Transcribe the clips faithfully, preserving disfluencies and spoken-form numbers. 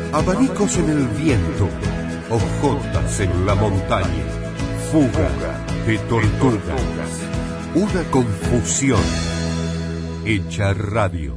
abanicos en el viento, hojotas en la montaña, fuga de tortugas, una confusión hecha radio.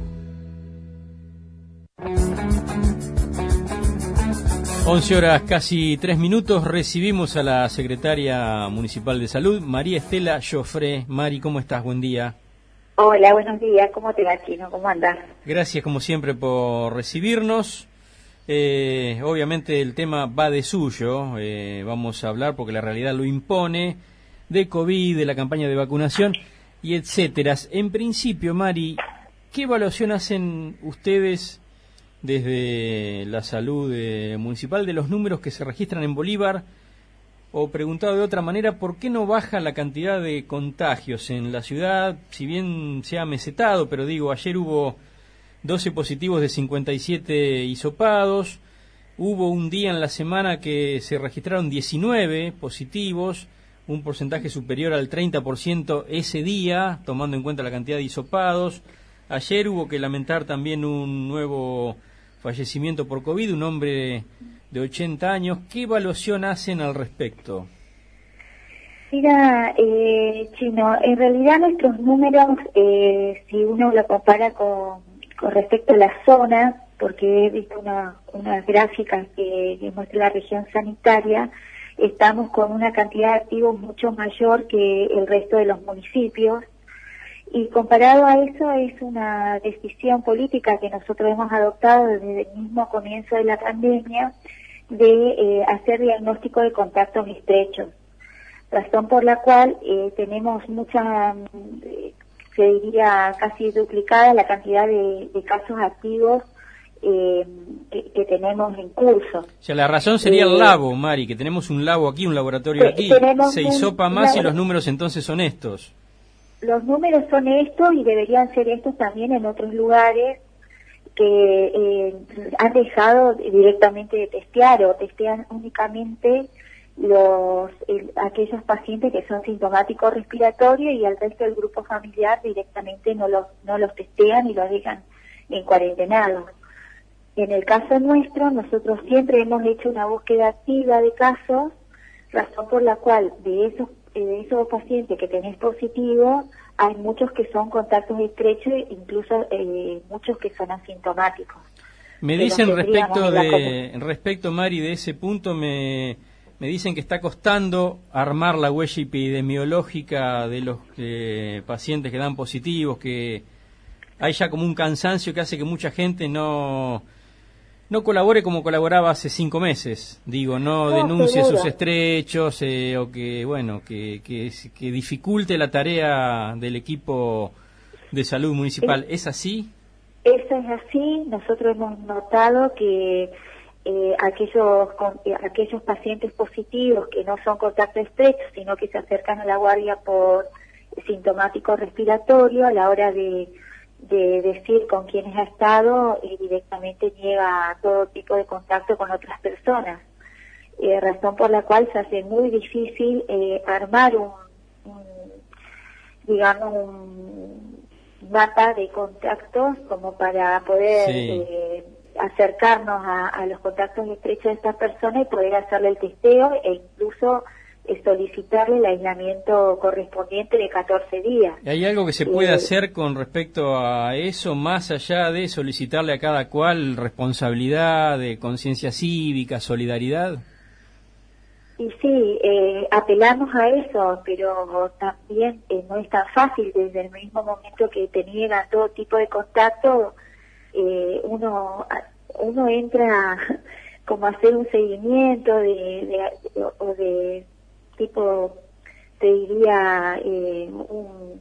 once horas, casi tres minutos, recibimos a la secretaria municipal de salud, María Estela Joffre. Mari, ¿cómo estás? Buen día. Hola, buenos días. ¿Cómo te va, Chino? ¿Cómo andas? Gracias, como siempre, por recibirnos. Eh, obviamente el tema va de suyo, eh, vamos a hablar porque la realidad lo impone, de COVID, de la campaña de vacunación y etcétera. En principio, Mari, ¿qué evaluación hacen ustedes desde la salud eh, municipal de los números que se registran en Bolívar? O preguntado de otra manera, ¿por qué no baja la cantidad de contagios en la ciudad? Si bien se ha mesetado, pero digo, ayer hubo doce positivos de cincuenta y siete hisopados, hubo un día en la semana que se registraron diecinueve positivos, un porcentaje superior al treinta por ciento ese día, tomando en cuenta la cantidad de hisopados. Ayer hubo que lamentar también un nuevo fallecimiento por COVID, un hombre de ochenta años. ¿Qué evaluación hacen al respecto? Mira, eh, Chino, en realidad nuestros números, eh, si uno lo compara con, con respecto a las zonas, porque he visto una, unas gráficas que, que muestra la región sanitaria, estamos con una cantidad de activos mucho mayor que el resto de los municipios. Y comparado a eso, es una decisión política que nosotros hemos adoptado desde el mismo comienzo de la pandemia de eh, hacer diagnóstico de contactos estrechos, razón por la cual eh, tenemos mucha, eh, se diría casi duplicada la cantidad de, de casos activos eh, que, que tenemos en curso. O sea, la razón sería eh, el labo, Mari, que tenemos un labo aquí, un laboratorio aquí, se hisopa más y los números entonces son estos. Los números son estos y deberían ser estos también en otros lugares que eh, han dejado directamente de testear o testean únicamente los el, aquellos pacientes que son sintomáticos respiratorios y al resto del grupo familiar directamente no los no los testean y los dejan en cuarentenados. En el caso nuestro, nosotros siempre hemos hecho una búsqueda activa de casos, razón por la cual de esos de esos pacientes que tenés positivos, hay muchos que son contactos estrechos e incluso eh, muchos que son asintomáticos. Me dicen respecto de respecto Mari de ese punto, me me dicen que está costando armar la huella epidemiológica de los eh, pacientes que dan positivos, que hay ya como un cansancio que hace que mucha gente no no colabore como colaboraba hace cinco meses, digo, no, no denuncie seguro. sus estrechos eh, o que, bueno, que, que, que dificulte la tarea del equipo de salud municipal. ¿Es, ¿Es así? Eso es así. Nosotros hemos notado que eh, aquellos, con, eh, aquellos pacientes positivos que no son contacto estrecho, sino que se acercan a la guardia por sintomático respiratorio, a la hora de de decir con quienes ha estado y directamente niega todo tipo de contacto con otras personas, eh, razón por la cual se hace muy difícil eh, armar un, un digamos un mapa de contactos como para poder sí. eh, acercarnos a, a los contactos estrechos de estas personas y poder hacerle el testeo e incluso solicitarle el aislamiento correspondiente de catorce días. ¿Hay algo que se puede eh, hacer con respecto a eso, más allá de solicitarle a cada cual responsabilidad, de conciencia cívica, solidaridad? Y sí, eh, apelamos a eso, pero también eh, no es tan fácil. Desde el mismo momento que te niegan todo tipo de contacto, eh, uno uno entra como a hacer un seguimiento de, de, de, o de tipo, te diría, eh, un,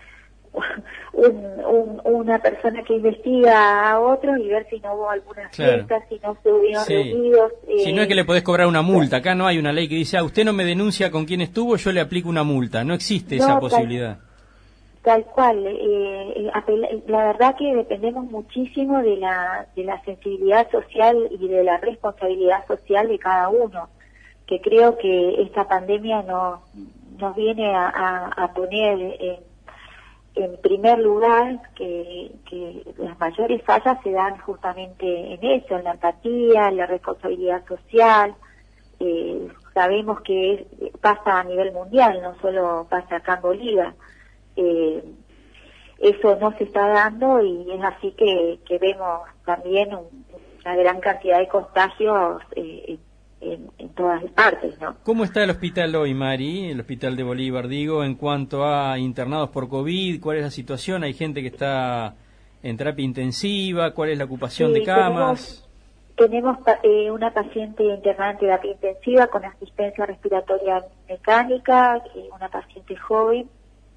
un, un, una persona que investiga a otros y ver si no hubo alguna fiesta, claro. si no se hubieron sí. reunidos. Eh, si no es que le podés cobrar una multa, acá no hay una ley que dice, ah, usted no me denuncia con quién estuvo, yo le aplico una multa, no existe no, esa posibilidad. Tal, tal cual, eh, la verdad que dependemos muchísimo de la, de la sensibilidad social y de la responsabilidad social de cada uno, que creo que esta pandemia nos, nos viene a, a, a poner en, en primer lugar, que, que las mayores fallas se dan justamente en eso, en la empatía, en la responsabilidad social. Eh, sabemos que es, pasa a nivel mundial, no solo pasa acá en Bolivia. Eh, eso no se está dando y es así que, que vemos también un, una gran cantidad de contagios eh, en, en todas partes, ¿no? ¿Cómo está el hospital hoy, Mari, el hospital de Bolívar, digo, en cuanto a internados por COVID? ¿Cuál es la situación? ¿Hay gente que está en terapia intensiva? ¿Cuál es la ocupación Sí, de camas? Tenemos, tenemos eh, una paciente internada en terapia intensiva con asistencia respiratoria mecánica, eh, una paciente joven.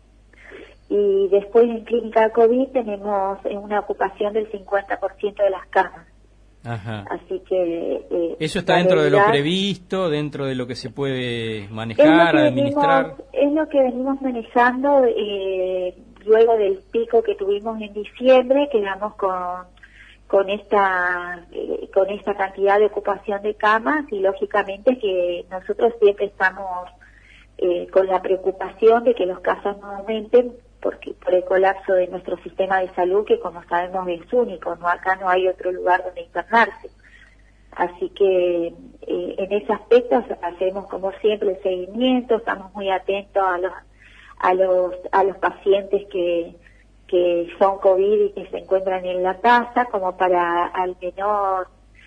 Y después en clínica COVID tenemos una ocupación del cincuenta por ciento de las camas. Ajá. Así que... Eh, ¿Eso está dentro realidad, de lo previsto, dentro de lo que se puede manejar, es administrar? Venimos, es lo que venimos manejando eh, luego del pico que tuvimos en diciembre, quedamos con, con, esta, eh, con esta cantidad de ocupación de camas y lógicamente que nosotros siempre estamos eh, con la preocupación de que los casos no aumenten, porque por el colapso de nuestro sistema de salud, que como sabemos es único, no acá no hay otro lugar donde internarse. Así que eh, en ese aspecto hacemos como siempre el seguimiento, estamos muy atentos a los a los a los pacientes que que son COVID y que se encuentran en la casa, como para al menor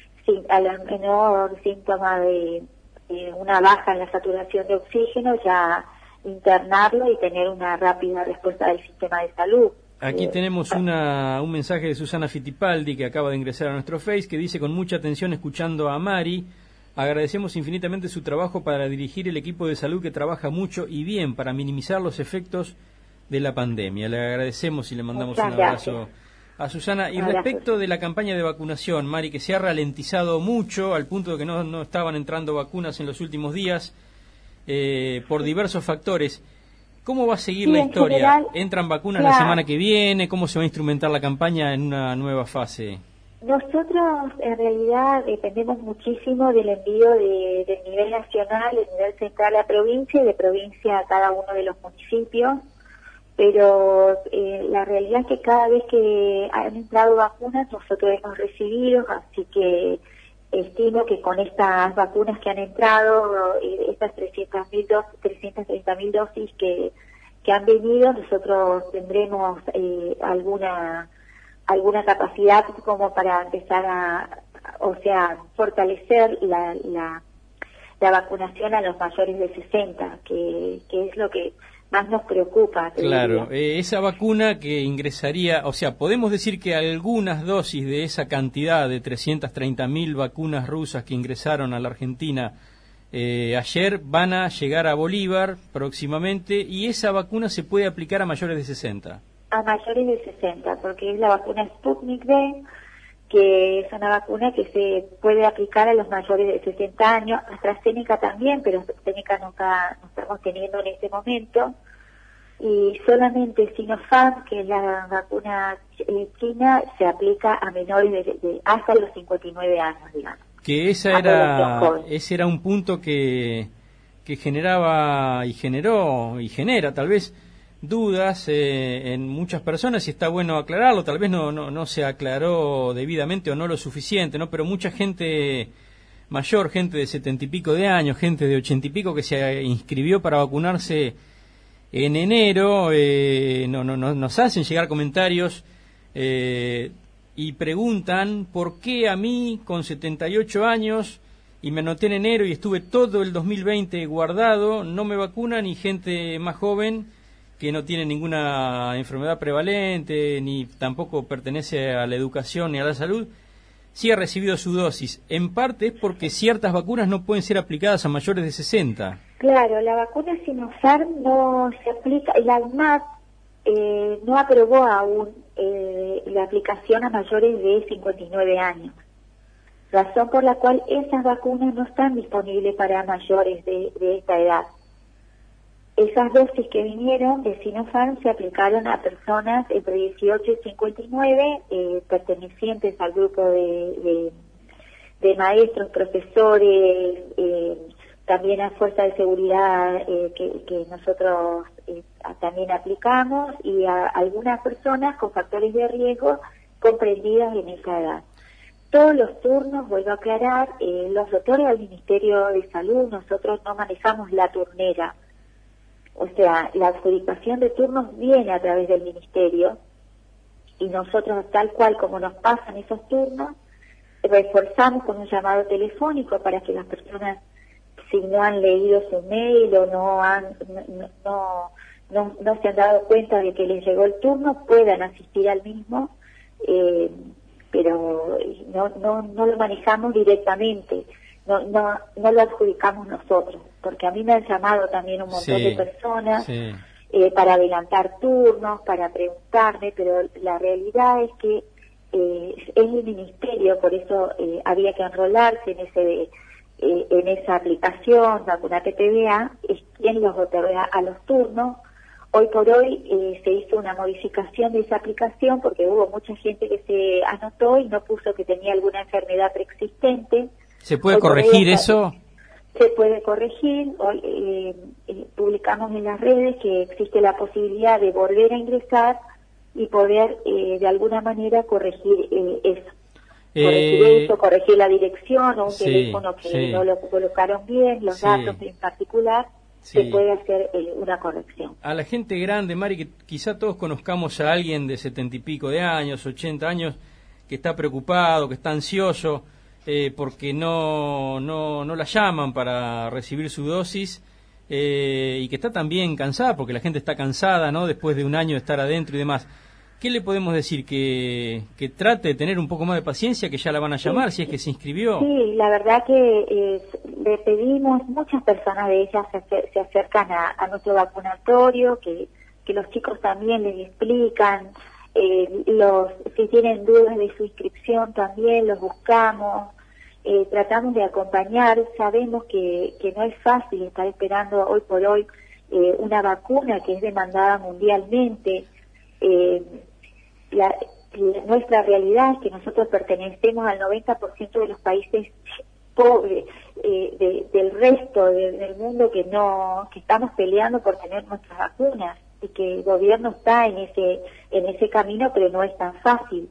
al menor síntoma de, de una baja en la saturación de oxígeno ya internarlo y tener una rápida respuesta del sistema de salud. Aquí eh, tenemos una, un mensaje de Susana Fittipaldi, que acaba de ingresar a nuestro Face, que dice: con mucha atención escuchando a Mari, agradecemos infinitamente su trabajo para dirigir el equipo de salud que trabaja mucho y bien para minimizar los efectos de la pandemia. Le agradecemos y le mandamos Muchas un abrazo gracias a Susana. Y Gracias. Respecto de la campaña de vacunación, Mari, que se ha ralentizado mucho al punto de que no, no estaban entrando vacunas en los últimos días, Eh, por diversos factores, ¿cómo va a seguir sí, la historia? General, ¿Entran vacunas claro. la semana que viene? ¿Cómo se va a instrumentar la campaña en una nueva fase? Nosotros en realidad dependemos muchísimo del envío de, del nivel nacional, del nivel central a provincia y de provincia a cada uno de los municipios, pero eh, la realidad es que cada vez que han entrado vacunas nosotros hemos recibido, así que estimo que con estas vacunas que han entrado, estas trescientas mil dosis, trescientas treinta mil dosis que, que han venido, nosotros tendremos eh, alguna alguna capacidad como para empezar a, o sea, fortalecer la, la, la vacunación a los mayores de sesenta, que, que es lo que más nos preocupa. Claro, eh, esa vacuna que ingresaría, o sea, podemos decir que algunas dosis de esa cantidad de trescientas treinta mil vacunas rusas que ingresaron a la Argentina eh, ayer van a llegar a Bolívar próximamente, y esa vacuna se puede aplicar a mayores de sesenta. A mayores de sesenta, porque es la vacuna Sputnik V, que es una vacuna que se puede aplicar a los mayores de sesenta años, AstraZeneca también, pero AstraZeneca nunca no estamos teniendo en este momento, y solamente Sinopharm, que es la vacuna eh, china, se aplica a menores de, de hasta los cincuenta y nueve años, digamos. Que esa era, ese era un punto que, que generaba y generó y genera tal vez dudas eh, en muchas personas, y está bueno aclararlo. Tal vez no, no, no se aclaró debidamente o no lo suficiente, ¿no? Pero mucha gente mayor, gente de setenta y pico de años, gente de ochenta y pico que se inscribió para vacunarse en enero, eh, no, no, no, nos hacen llegar comentarios eh, y preguntan por qué a mí con setenta y ocho años y me anoté en enero y estuve todo el dos mil veinte guardado, no me vacunan, y gente más joven que no tiene ninguna enfermedad prevalente, ni tampoco pertenece a la educación ni a la salud, sí ha recibido su dosis. En parte es porque ciertas vacunas no pueden ser aplicadas a mayores de sesenta. Claro, la vacuna Sinopharm no se aplica, la ANMAT eh, no aprobó aún eh, la aplicación a mayores de cincuenta y nueve años, razón por la cual esas vacunas no están disponibles para mayores de, de esta edad. Esas dosis que vinieron de Sinopharm se aplicaron a personas entre dieciocho y cincuenta y nueve, eh, pertenecientes al grupo de, de, de maestros, profesores, eh, también a fuerza de seguridad eh, que, que nosotros eh, también aplicamos, y a algunas personas con factores de riesgo comprendidas en esa edad. Todos los turnos, vuelvo a aclarar, eh, los otorga el Ministerio de Salud, nosotros no manejamos la turnera. O sea, la adjudicación de turnos viene a través del Ministerio, y nosotros, tal cual como nos pasan esos turnos, reforzamos con un llamado telefónico para que las personas, si no han leído su mail o no han no, no, no, no se han dado cuenta de que les llegó el turno, puedan asistir al mismo, eh, pero no, no, no lo manejamos directamente, no, no, no lo adjudicamos nosotros, porque a mí me han llamado también un montón sí, de personas sí. eh, para adelantar turnos, para preguntarme, pero la realidad es que eh, es el ministerio, por eso eh, había que enrolarse en ese eh, en esa aplicación, Vacunate P B A, es quien los otorga a los turnos. Hoy por hoy eh, se hizo una modificación de esa aplicación porque hubo mucha gente que se anotó y no puso que tenía alguna enfermedad preexistente. ¿Se puede Hoy corregir hoy eso? Se puede corregir. Hoy eh, eh, publicamos en las redes que existe la posibilidad de volver a ingresar y poder eh, de alguna manera corregir eh, eso. Corregir Eh, eso, corregir la dirección o un sí, teléfono que sí. no lo colocaron bien, los Sí. datos en particular, Sí. se puede hacer eh, una corrección. A la gente grande, Mari, que quizá todos conozcamos a alguien de setenta y pico de años, ochenta años, que está preocupado, que está ansioso, eh, porque no, no, no la llaman para recibir su dosis, eh, y que está también cansada, porque la gente está cansada, ¿no?, después de un año de estar adentro y demás. ¿Qué le podemos decir? Que, que trate de tener un poco más de paciencia, que ya la van a llamar, sí, si es que se inscribió. Sí, la verdad que eh, le pedimos, muchas personas de ellas se, acer se acercan a, a nuestro vacunatorio, que, que los chicos también les explican, eh, los si tienen dudas de su inscripción también los buscamos, eh, tratamos de acompañar. Sabemos que, que no es fácil estar esperando hoy por hoy eh, una vacuna que es demandada mundialmente. Eh, La, nuestra realidad es que nosotros pertenecemos al noventa por ciento de los países pobres eh, de, del resto de, del mundo que no que estamos peleando por tener nuestras vacunas, y que el gobierno está en ese en ese camino, pero no es tan fácil.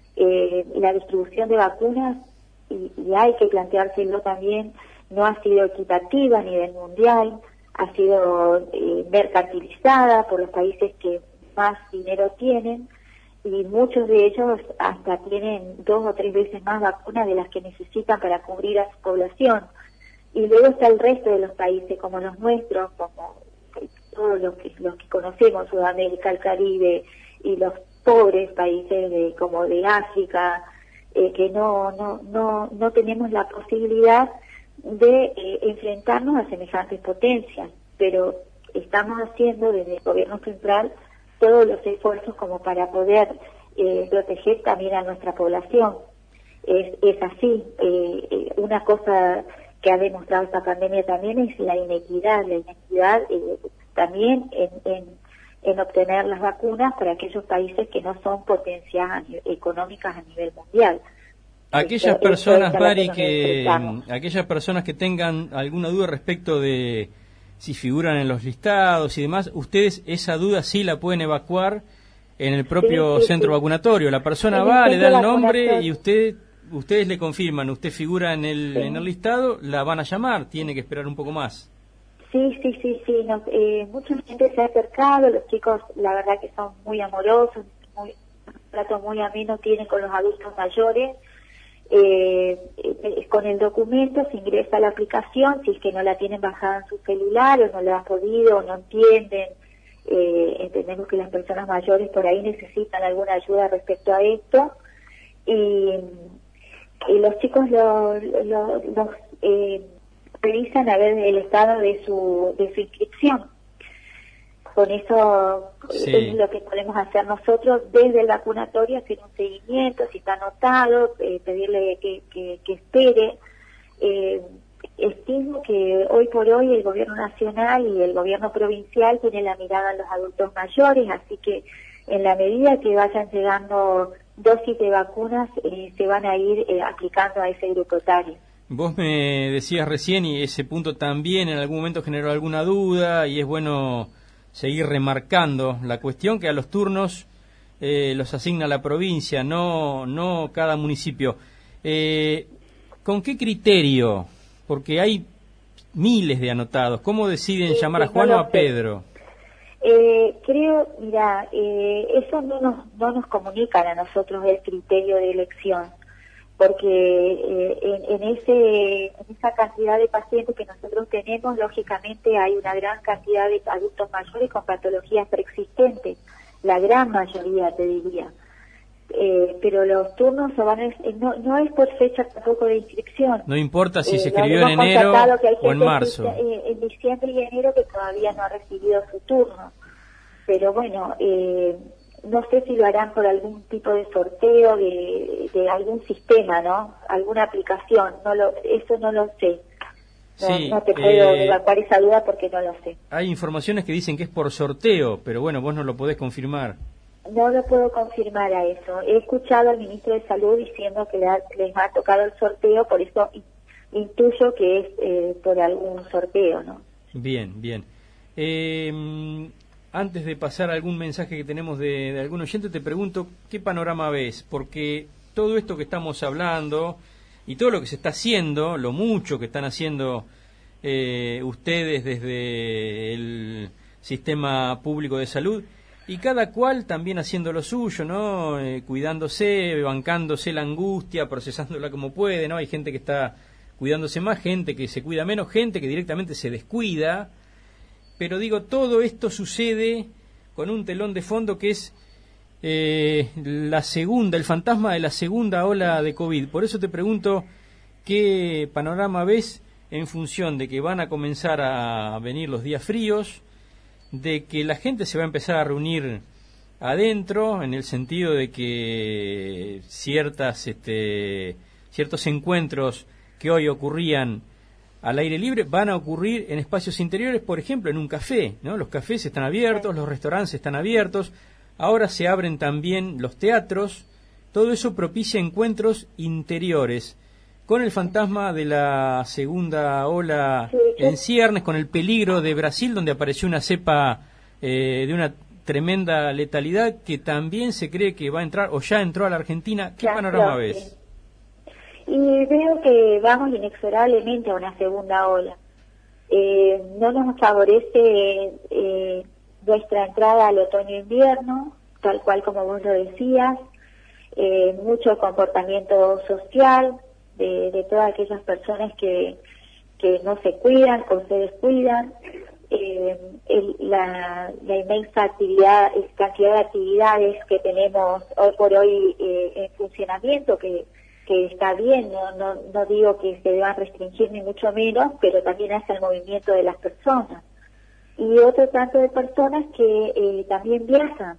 Eh, la distribución de vacunas, y, y hay que planteárselo también, no ha sido equitativa a nivel mundial, ha sido eh, mercantilizada por los países que más dinero tienen, y muchos de ellos hasta tienen dos o tres veces más vacunas de las que necesitan para cubrir a su población. Y luego está el resto de los países, como los nuestros, como todos los que, los que conocemos, Sudamérica, el Caribe, y los pobres países de, como de África, eh, que no, no, no, no tenemos la posibilidad de eh, enfrentarnos a semejantes potencias, pero estamos haciendo desde el gobierno central todos los esfuerzos como para poder eh, proteger también a nuestra población. Es, es así. Eh, eh, una cosa que ha demostrado esta pandemia también es la inequidad, la inequidad eh, también en, en, en obtener las vacunas para aquellos países que no son potencias a económicas a nivel mundial. Aquellas Esto, personas, esto Mari, que, que aquellas personas que tengan alguna duda respecto de si figuran en los listados y demás, ustedes esa duda sí la pueden evacuar en el propio sí, sí, centro sí. vacunatorio. La persona En va, el le da el centro nombre y usted ustedes le confirman, usted figura en el, sí. en el listado, la van a llamar, tiene que esperar un poco más. Sí, sí, sí, sí. Nos, eh, mucha gente se ha acercado, los chicos la verdad que son muy amorosos, muy, un trato muy ameno tienen con los adultos mayores. Eh, eh, con el documento se ingresa a la aplicación, si es que no la tienen bajada en su celular o no la han podido o no entienden. Eh, entendemos que las personas mayores por ahí necesitan alguna ayuda respecto a esto, y, y los chicos los lo, lo, eh, revisan a ver el estado de su de su inscripción. Con eso sí. Es lo que podemos hacer nosotros desde el vacunatorio, hacer un seguimiento, si está anotado, eh, pedirle que, que, que espere. Eh, estimo que hoy por hoy el gobierno nacional y el gobierno provincial tienen la mirada en los adultos mayores, así que en la medida que vayan llegando dosis de vacunas, eh, se van a ir eh, aplicando a ese grupo etario. Vos me decías recién, y ese punto también en algún momento generó alguna duda, y es bueno seguir remarcando la cuestión que a los turnos eh, los asigna la provincia, no, no cada municipio. Eh, ¿Con qué criterio? Porque hay miles de anotados. ¿Cómo deciden Sí, llamar a sí, Juan no o lo a sé. Pedro? Eh, creo, mira, eh, eso no nos, no nos comunican a nosotros el criterio de elección, porque eh, en, en, ese, en esa cantidad de pacientes que nosotros tenemos, lógicamente hay una gran cantidad de adultos mayores con patologías preexistentes, la gran mayoría te diría. Eh, pero los turnos se van a, no, no es por fecha tampoco de inscripción. No importa si Eh, se lo escribió en hemos enero constatado que hay o en gente marzo. eh, en diciembre y enero que todavía no ha recibido su turno. Pero bueno, eh, no sé si lo harán por algún tipo de sorteo de, de algún sistema, ¿no? Alguna aplicación, no lo, eso no lo sé. No, Sí, no te puedo eh, evacuar esa duda porque no lo sé. hay informaciones que dicen que es por sorteo, pero bueno, vos no lo podés confirmar. No lo puedo confirmar a eso. He escuchado al ministro de Salud diciendo que le ha- les ha tocado el sorteo, por eso in- intuyo que es eh, por algún sorteo, ¿no? Bien, bien. Eh, antes de pasar a algún mensaje que tenemos de, de algún oyente, te pregunto, ¿qué panorama ves? Porque todo esto que estamos hablando y todo lo que se está haciendo, lo mucho que están haciendo eh, ustedes desde el sistema público de salud, y cada cual también haciendo lo suyo, ¿no? Eh, cuidándose, bancándose la angustia, procesándola como puede, ¿no? Hay gente que está cuidándose más, gente que se cuida menos, gente que directamente se descuida. Pero digo, todo esto sucede con un telón de fondo que es eh, la segunda, el fantasma de la segunda ola de COVID. Por eso te pregunto, ¿qué panorama ves en función de que van a comenzar a venir los días fríos, de que la gente se va a empezar a reunir adentro, en el sentido de que ciertas, este, ciertos encuentros que hoy ocurrían al aire libre van a ocurrir en espacios interiores, por ejemplo, en un café, ¿no? Los cafés están abiertos, los restaurantes están abiertos, ahora se abren también los teatros, todo eso propicia encuentros interiores, con el fantasma de la segunda ola Sí, yo- en ciernes, con el peligro de Brasil, donde apareció una cepa eh, de una tremenda letalidad que también se cree que va a entrar, o ya entró a la Argentina. ¿Qué Ya, panorama lo- ves? sí. Y veo que vamos inexorablemente a una segunda ola. Eh, no nos favorece eh, nuestra entrada al otoño-invierno, tal cual como vos lo decías, eh, mucho comportamiento social de, de todas aquellas personas que, que no se cuidan o se descuidan, eh, el, la, la inmensa actividad, cantidad de actividades que tenemos hoy por hoy eh, en funcionamiento, que que está bien, no, no, no digo que se deban restringir ni mucho menos, pero también hace el movimiento de las personas. Y otro tanto de personas que eh, también viajan.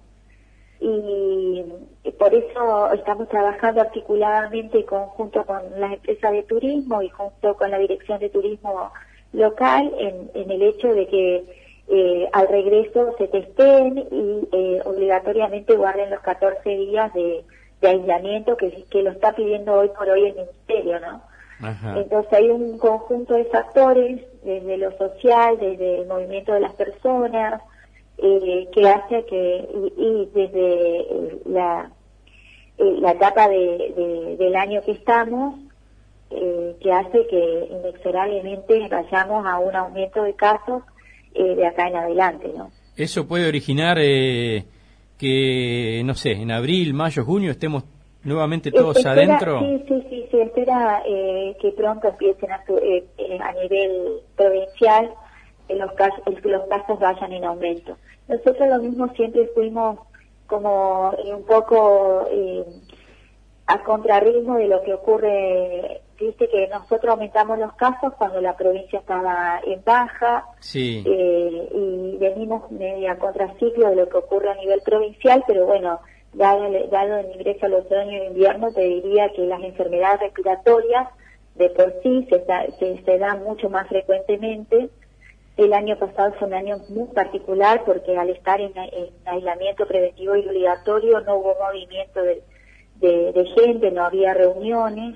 Y, y por eso estamos trabajando articuladamente conjunto con las empresas de turismo y junto con la Dirección de Turismo local en, en el hecho de que eh, al regreso se testeen y eh, obligatoriamente guarden los catorce días de de aislamiento que, que lo está pidiendo hoy por hoy el Ministerio, ¿no? Ajá. Entonces hay un conjunto de factores, desde lo social, desde el movimiento de las personas, eh, que hace que, y, y desde eh, la, eh, la etapa de, de, del año que estamos, eh, que hace que inexorablemente vayamos a un aumento de casos eh, de acá en adelante, ¿no? Eso puede originar eh, que, no sé, en abril, mayo, junio estemos nuevamente todos Espera, adentro. Sí, sí, sí, se espera eh, que pronto empiecen a, su- eh, eh, a nivel provincial eh, los casos, el- los casos vayan en aumento. Nosotros lo mismo siempre fuimos como eh, un poco eh, a contrarritmo de lo que ocurre. Viste que nosotros aumentamos los casos cuando la provincia estaba en baja, Sí. eh, y venimos media contraciclo de lo que ocurre a nivel provincial, pero bueno, dado el, dado el ingreso al otoño e invierno, te diría que las enfermedades respiratorias de por sí se, se, se dan mucho más frecuentemente. El año pasado fue un año muy particular porque al estar en, en aislamiento preventivo y obligatorio no hubo movimiento de, de, de gente, no había reuniones.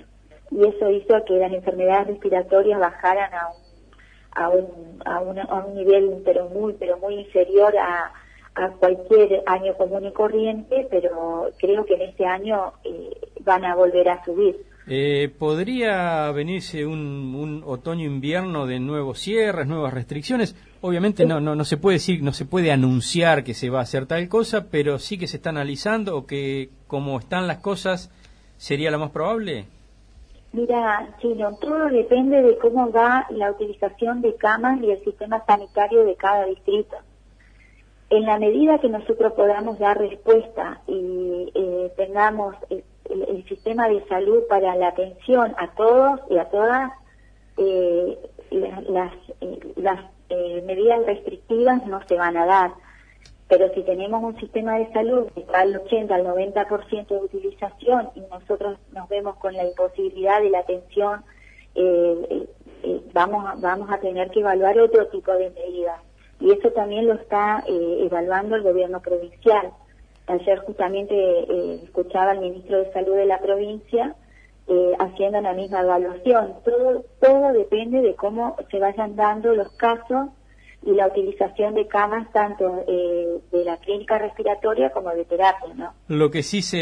y eso hizo que las enfermedades respiratorias bajaran a un, a un, a un, a un nivel pero muy, pero muy inferior a, a cualquier año común y corriente, pero creo que en este año eh, van a volver a subir. Eh, ¿Podría venirse un, un otoño-invierno de nuevos cierres, nuevas restricciones? Obviamente no, no, no se puede decir, no se puede anunciar que se va a hacer tal cosa, pero sí que se está analizando, o que como están las cosas sería lo más probable. Mira, Chino, todo depende de cómo va la utilización de camas y el sistema sanitario de cada distrito. En la medida que nosotros podamos dar respuesta y eh, tengamos el, el, el sistema de salud para la atención a todos y a todas, eh, las, las, eh, las eh, medidas restrictivas no se van a dar. Pero si tenemos un sistema de salud que está al ochenta, al noventa por ciento de utilización y nosotros nos vemos con la imposibilidad de la atención, eh, eh, eh, vamos, a, vamos a tener que evaluar otro tipo de medidas. Y eso también lo está eh, evaluando el gobierno provincial. Ayer justamente eh, escuchaba al ministro de Salud de la provincia eh, haciendo la misma evaluación. Todo, todo depende de cómo se vayan dando los casos y la utilización de camas tanto eh, de la clínica respiratoria como de terapia, ¿no? Lo que sí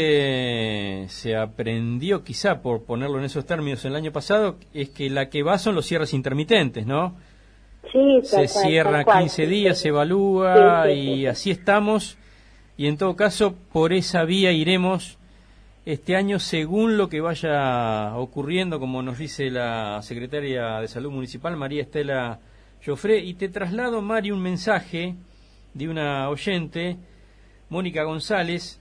se, se aprendió, quizá por ponerlo en esos términos, el año pasado, es que la que va son los cierres intermitentes, ¿no? Sí, se cierra quince días, se evalúa, sí, sí, sí, y así estamos, y en todo caso por esa vía iremos este año según lo que vaya ocurriendo, como nos dice la secretaria de Salud Municipal, María Estela Joffre. Y te traslado, Mari, un mensaje de una oyente, Mónica González,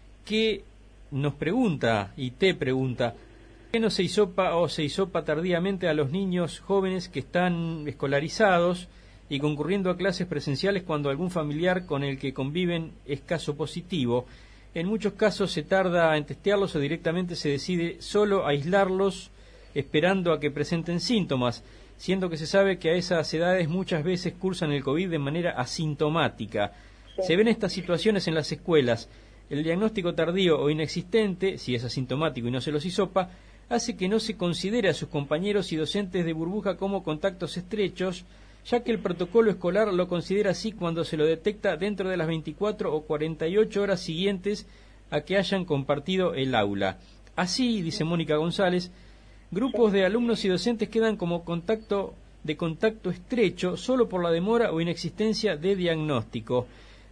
que nos pregunta y te pregunta: ¿por qué no se hisopa o se hisopa tardíamente a los niños jóvenes que están escolarizados y concurriendo a clases presenciales cuando algún familiar con el que conviven es caso positivo? En muchos casos se tarda en testearlos o directamente se decide solo aislarlos esperando a que presenten síntomas, siendo que se sabe que a esas edades muchas veces cursan el COVID de manera asintomática. Sí. Se ven estas situaciones en las escuelas. El diagnóstico tardío o inexistente, si es asintomático y no se los hisopa, hace que no se considere a sus compañeros y docentes de burbuja como contactos estrechos, ya que el protocolo escolar lo considera así cuando se lo detecta dentro de las veinticuatro o cuarenta y ocho horas siguientes a que hayan compartido el aula. Así, dice Mónica González, grupos de alumnos y docentes quedan como contacto de contacto estrecho solo por la demora o inexistencia de diagnóstico.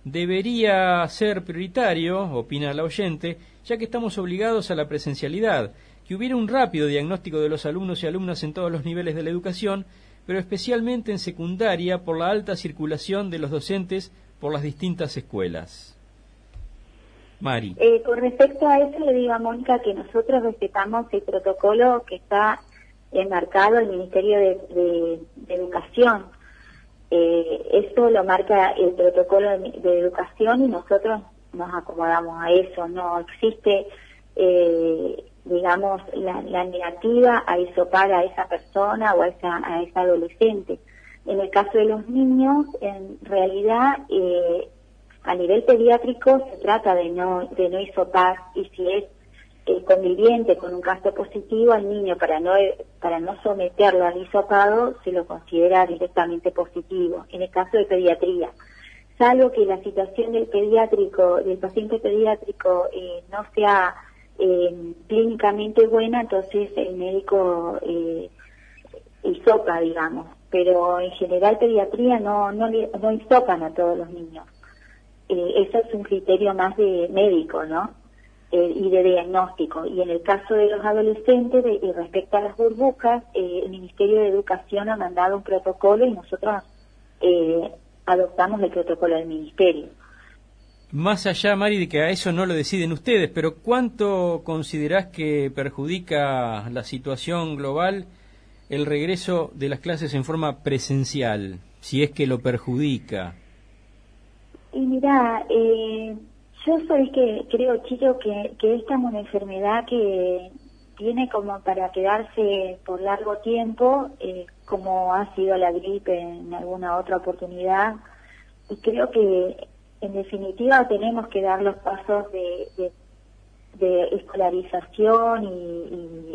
Debería ser prioritario, opina la oyente, ya que estamos obligados a la presencialidad, que hubiera un rápido diagnóstico de los alumnos y alumnas en todos los niveles de la educación, pero especialmente en secundaria por la alta circulación de los docentes por las distintas escuelas. Mari. Eh, con respecto a eso le digo a Mónica que nosotros respetamos el protocolo que está enmarcado el Ministerio de, de, de Educación. Eh, eso lo marca el protocolo de, de educación y nosotros nos acomodamos a eso. No existe, eh, digamos, la, la negativa a hisopar a esa persona o a esa, a esa adolescente. En el caso de los niños, en realidad, eh, a nivel pediátrico se trata de no, de no hisopar, y si es eh, conviviente con un caso positivo al niño, para no para no someterlo al hisopado, se lo considera directamente positivo, en el caso de pediatría. Salvo que la situación del pediátrico, del paciente pediátrico eh, no sea eh, clínicamente buena, entonces el médico eh, hisopa, digamos. Pero en general pediatría no, no, no hisopan a todos los niños. Eh, eso es un criterio más de médico, ¿no? Eh, y de diagnóstico. Y en el caso de los adolescentes, de, y respecto a las burbujas, eh, el Ministerio de Educación ha mandado un protocolo y nosotros eh, adoptamos el protocolo del Ministerio. Más allá, Mari, de que a eso no lo deciden ustedes, pero ¿cuánto considerás que perjudica la situación global el regreso de las clases en forma presencial, si es que lo perjudica? Y mira, eh, yo soy que creo, Chico, que, que esta es una enfermedad que tiene como para quedarse por largo tiempo, eh, como ha sido la gripe en alguna otra oportunidad, y creo que en definitiva tenemos que dar los pasos de, de, de escolarización y, y de regreso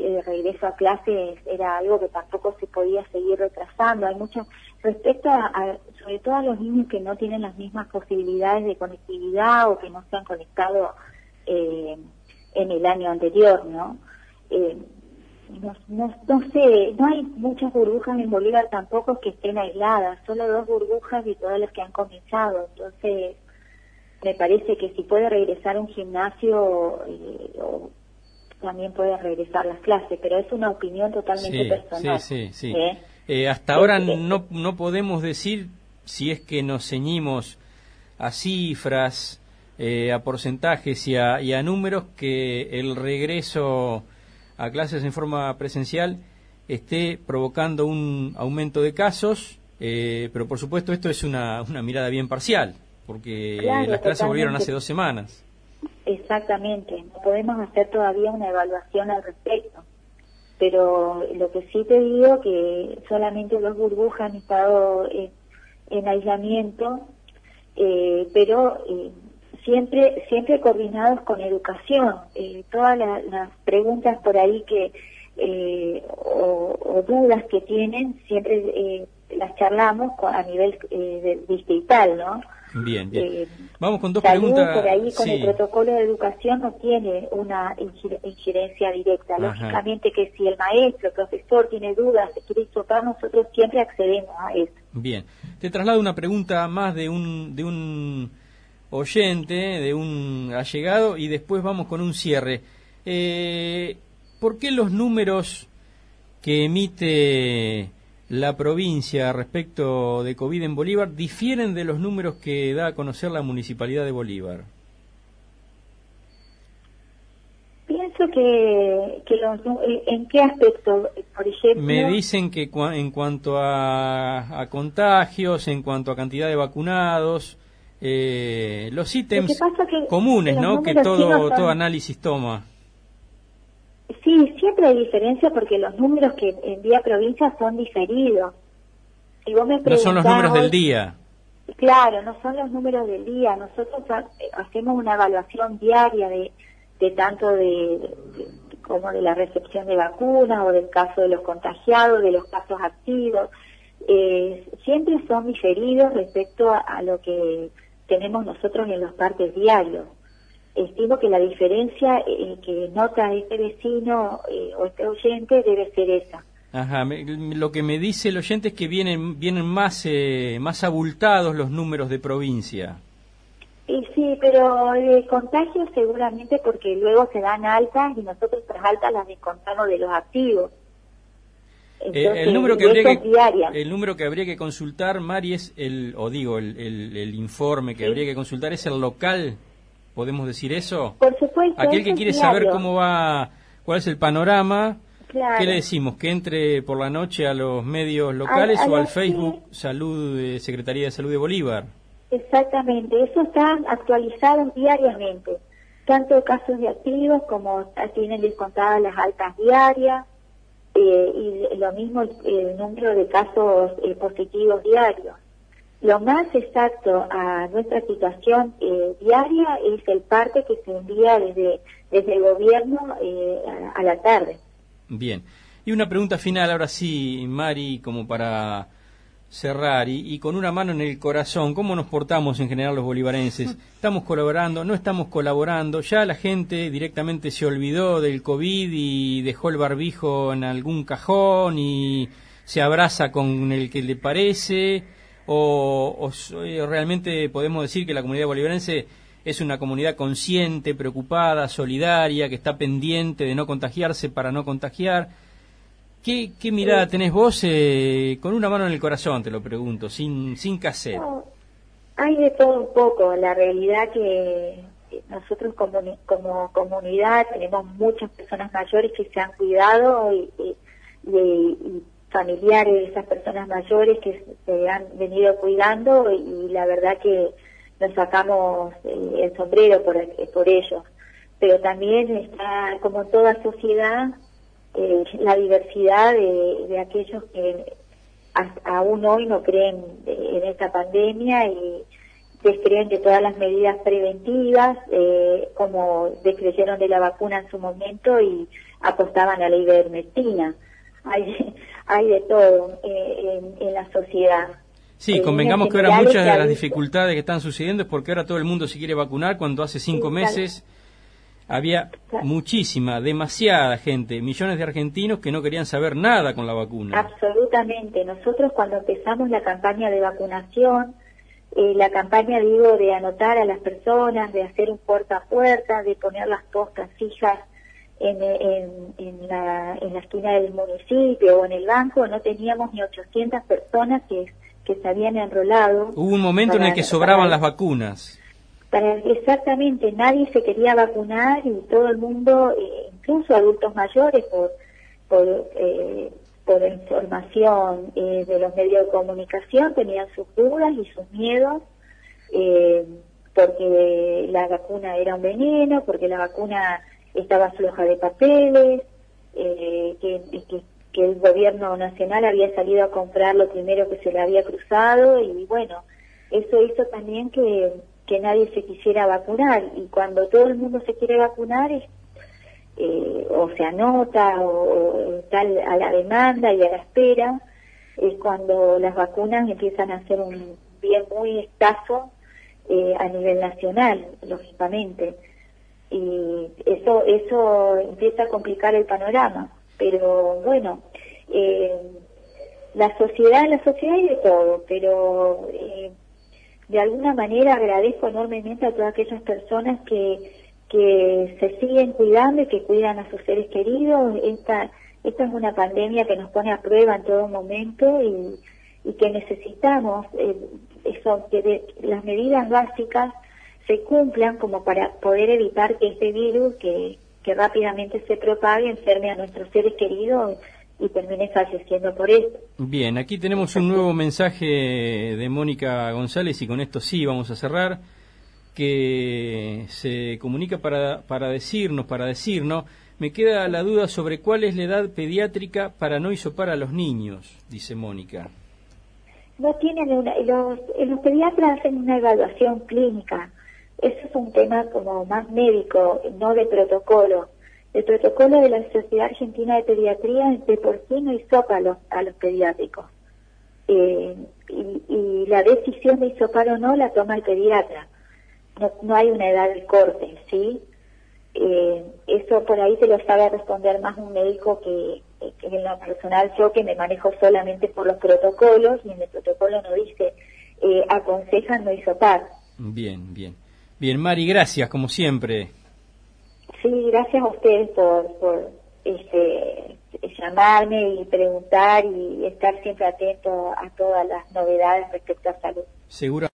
regreso a clases era algo que tampoco se podía seguir retrasando. Hay mucho respecto a, a sobre todo a los niños que no tienen las mismas posibilidades de conectividad o que no se han conectado eh, en el año anterior, ¿no? Eh, no, no, no sé, no hay muchas burbujas en Bolívar tampoco que estén aisladas, solo dos burbujas y todas las que han comenzado. Entonces, me parece que si puede regresar un gimnasio, eh, o también pueden regresar las clases, pero es una opinión totalmente sí, personal. Sí, sí, sí. ¿Eh? Eh, hasta es, ahora es, no, no podemos decir, si es que nos ceñimos a cifras, eh, a porcentajes y a, y a números, que el regreso a clases en forma presencial esté provocando un aumento de casos, eh, pero por supuesto esto es una, una mirada bien parcial, porque claro, las clases totalmente. volvieron hace dos semanas. Exactamente, no podemos hacer todavía una evaluación al respecto, pero lo que sí te digo que solamente dos burbujas han estado en, en aislamiento, eh, pero eh, siempre siempre coordinados con educación. Eh, todas la, las preguntas por ahí que eh, o, o dudas que tienen siempre eh, las charlamos con, a nivel eh, de, distrital, ¿no? Bien, bien. Eh, Vamos con dos salud, preguntas. Por ahí con sí. el protocolo de educación no tiene una injerencia directa. Ajá. Lógicamente que si el maestro, el profesor tiene dudas, se quiere hisopar, nosotros siempre accedemos a eso. Bien. Te traslado una pregunta más de un de un oyente, de un allegado, y después vamos con un cierre. Eh, ¿Por qué los números que emite la provincia respecto de COVID en Bolívar difieren de los números que da a conocer la Municipalidad de Bolívar? Pienso que, que los, ¿en qué aspecto, por ejemplo? Me dicen que cua, en cuanto a, a contagios, en cuanto a cantidad de vacunados, eh, los ítems que comunes, que ¿no? Que todo, son... todo análisis toma. Sí, siempre hay diferencia porque los números que envía provincia son diferidos. Si vos me no son los números del día. Claro, no son los números del día. Nosotros hacemos una evaluación diaria de, de tanto de, de como de la recepción de vacunas o del caso de los contagiados, de los casos activos. Eh, siempre son diferidos respecto a, a lo que tenemos nosotros en los partes diarios. Estimo que la diferencia eh, que nota este vecino eh, o este oyente debe ser esa. Ajá, me, lo que me dice el oyente es que vienen vienen más eh, más abultados los números de provincia. Y sí, pero de contagios seguramente porque luego se dan altas y nosotros las altas las descontamos de los activos. Entonces, eh, el número que habría que el número que habría que consultar, Mari, es el o digo el el, el informe que ¿sí? habría que consultar es el local. ¿Podemos decir eso? Por supuesto. Aquel que quiere diario. saber cómo va, cuál es el panorama, claro. ¿Qué le decimos? ¿Que entre por la noche a los medios locales a, a o al Facebook sí. Salud de Secretaría de Salud de Bolívar? Exactamente, eso está actualizado diariamente, tanto casos de activos como tienen descontadas las altas diarias, eh, y lo mismo el, el número de casos eh, positivos diarios. Lo más exacto a nuestra situación eh, diaria es el parte que se envía desde, desde el gobierno eh, a, a la tarde. Bien. Y una pregunta final, ahora sí, Mari, como para cerrar, y, y con una mano en el corazón, ¿cómo nos portamos en general los bolivarenses? ¿Estamos colaborando? ¿No estamos colaborando? ¿Ya la gente directamente se olvidó del COVID y dejó el barbijo en algún cajón y se abraza con el que le parece? O, o realmente podemos decir que la comunidad bolivarense es una comunidad consciente, preocupada, solidaria, que está pendiente de no contagiarse para no contagiar? ¿Qué, qué mirada sí. tenés vos eh, con una mano en el corazón, te lo pregunto, sin sin cassette? No, hay de todo un poco. La realidad que nosotros como, como comunidad tenemos muchas personas mayores que se han cuidado y, y, y, y familiares de esas personas mayores que se han venido cuidando, y la verdad que nos sacamos eh, el sombrero por, por ellos. Pero también está, como en toda sociedad, eh, la diversidad de, de aquellos que hasta aún hoy no creen en esta pandemia y descreen de todas las medidas preventivas, eh, como descreyeron de la vacuna en su momento y apostaban a la ivermectina. Hay, hay de todo eh, en, en la sociedad. Sí, convengamos que ahora muchas de las dificultades que están sucediendo es porque ahora todo el mundo se quiere vacunar, cuando hace cinco meses había muchísima, demasiada gente, millones de argentinos que no querían saber nada con la vacuna. Absolutamente. Nosotros cuando empezamos la campaña de vacunación, eh, la campaña, digo, de anotar a las personas, de hacer un puerta a puerta, de poner las postas fijas en, en, en, la, en la esquina del municipio o en el banco, no teníamos ni ochocientas personas que, que se habían enrolado. Hubo un momento para, en el que sobraban para, las vacunas. Para exactamente, nadie se quería vacunar y todo el mundo, eh, incluso adultos mayores, por por, eh, por información eh, de los medios de comunicación, tenían sus dudas y sus miedos, eh, porque la vacuna era un veneno, porque la vacuna estaba floja de papeles, eh, que, que, que el gobierno nacional había salido a comprar lo primero que se le había cruzado, y bueno, eso hizo también que que nadie se quisiera vacunar, y cuando todo el mundo se quiere vacunar es, eh, o se anota o, o está a la demanda y a la espera, es cuando las vacunas empiezan a ser un bien muy escaso eh, a nivel nacional, lógicamente, y eso eso empieza a complicar el panorama. Pero bueno, eh, la sociedad, la sociedad hay de todo, pero eh, de alguna manera agradezco enormemente a todas aquellas personas que que se siguen cuidando y que cuidan a sus seres queridos. Esta esta es una pandemia que nos pone a prueba en todo momento, y, y que necesitamos eh, eso, que de, las medidas básicas se cumplan como para poder evitar que este virus que, que rápidamente se propague enferme a nuestros seres queridos y termine falleciendo por eso. Bien, aquí tenemos un nuevo mensaje de Mónica González, y con esto sí vamos a cerrar, que se comunica para, para decirnos, para decirnos, me queda la duda sobre cuál es la edad pediátrica para no hisopar a los niños, dice Mónica. No tienen una, los, los pediatras hacen una evaluación clínica, eso es un tema como más médico, no de protocolo. El protocolo de la Sociedad Argentina de Pediatría de por sí no hisopa a los, a los pediátricos. Eh, y, y la decisión de hisopar o no la toma el pediatra. No, no hay una edad de corte, ¿sí? Eh, eso por ahí te lo sabe responder más un médico que, que en lo personal yo, que me manejo solamente por los protocolos, y en el protocolo no dice eh, aconsejan no hisopar. Bien, bien. Bien, Mari, gracias, como siempre. Sí, gracias a ustedes por, por este, llamarme y preguntar y estar siempre atento a todas las novedades respecto a salud. Seguro.